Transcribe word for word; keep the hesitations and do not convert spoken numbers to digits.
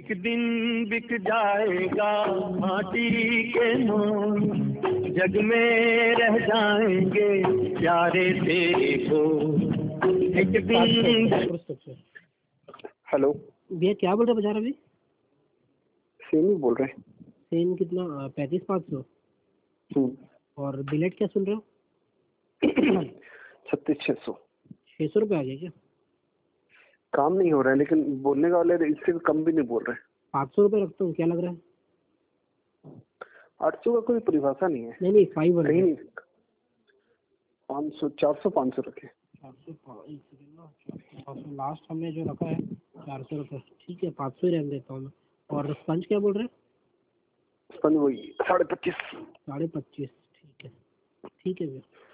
एक दिन बिक जाएगा माटी के मोल, जग में रह जाएंगे प्यारे तेरे को एक दिन। हेलो भैया क्या बोल रहे बाजार अभी? सेम ही बोल रहे हैं। सेम कितना? पैंतीस पाँच सौ। और बिलेट क्या सुन रहे हो? छत्तीस छः सौ। छः सौ रुपये आ गया क्या? काम नहीं हो रहा है, लेकिन बोलने का वाले इससे कम भी नहीं बोल रहे। पाँच सौ रुपये रखता हूँ, क्या लग रहा है? आठ सौ का कोई परिभाषा नहीं है। नहीं नहीं फाइव कहीं नहीं। पाँच सौ चार सौ पाँच सौ रखे। चार सौ लास्ट हमने जो रखा है चार सौ रुपये। ठीक है पाँच सौ ही रहने देता हूँ मैं। और स्पंज क्या बोल रहे हैं? स्पंज वही साढ़े पच्चीस। साढ़े पच्चीस ठीक है। ठीक है भैया।